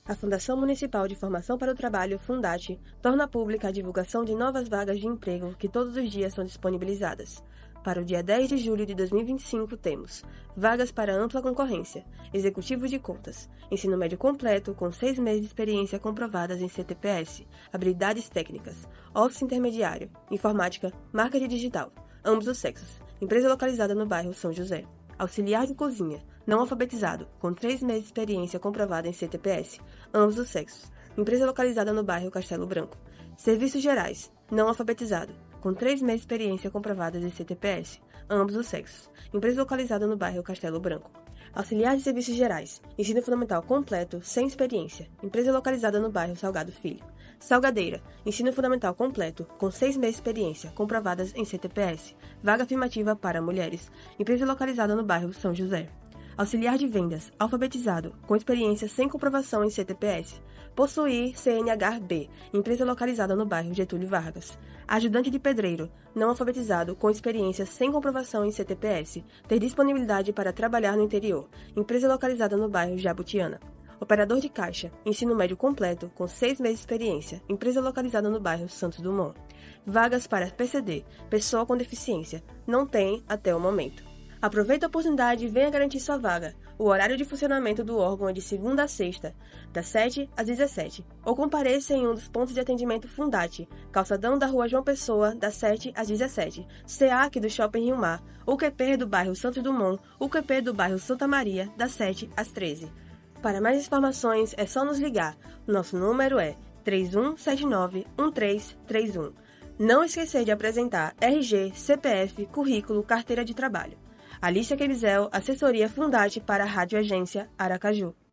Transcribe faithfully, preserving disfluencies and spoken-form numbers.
A Fundação Municipal de Formação para o Trabalho, Fundate, torna pública a divulgação de novas vagas de emprego que todos os dias são disponibilizadas. Para o dia dez de julho de dois mil e vinte e cinco temos vagas para ampla concorrência, executivo de contas, ensino médio completo com seis meses de experiência comprovadas em C T P S, habilidades técnicas, office intermediário, informática, marketing digital, ambos os sexos, empresa localizada no bairro São José. Auxiliar de cozinha, não alfabetizado, com três meses de experiência comprovada em C T P S, ambos os sexos, empresa localizada no bairro Castelo Branco. Serviços gerais, não alfabetizado, com três meses de experiência comprovadas em C T P S, ambos os sexos, empresa localizada no bairro Castelo Branco. Auxiliar de serviços gerais, ensino fundamental completo, sem experiência, empresa localizada no bairro Salgado Filho. Salgadeira, ensino fundamental completo, com seis meses de experiência, comprovadas em C T P S, vaga afirmativa para mulheres, empresa localizada no bairro São José. Auxiliar de vendas, alfabetizado, com experiência sem comprovação em C T P S, possuir C N H B, empresa localizada no bairro Getúlio Vargas. Ajudante de pedreiro, não alfabetizado, com experiência sem comprovação em C T P S, ter disponibilidade para trabalhar no interior, empresa localizada no bairro Jabutiana. Operador de caixa, ensino médio completo, com seis meses de experiência, empresa localizada no bairro Santos Dumont. Vagas para P C D, pessoa com deficiência, não tem até o momento. Aproveite a oportunidade e venha garantir sua vaga. O horário de funcionamento do órgão é de segunda a sexta, das sete às dezessete, ou compareça em um dos pontos de atendimento Fundate, calçadão da Rua João Pessoa, das sete às dezessete, C A C do Shopping Rio Mar, U Q P do bairro Santos Dumont, U Q P do bairro Santa Maria, das sete às treze. Para mais informações, é só nos ligar. Nosso número é três um sete nove, um três três um. Não esquecer de apresentar R G, C P F, currículo, carteira de trabalho. Alicia Quebizel, assessoria Fundate para a Rádio Agência Aracaju.